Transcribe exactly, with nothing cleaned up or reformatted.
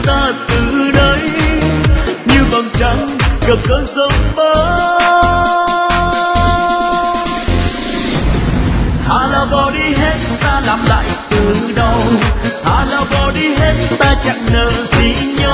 ta từ đây như vầng trăng gặp cơn sóng bão. Thà là bỏ đi hết ta làm lại từ đầu, thà là bỏ đi hết ta chẳng nợ gì nhau.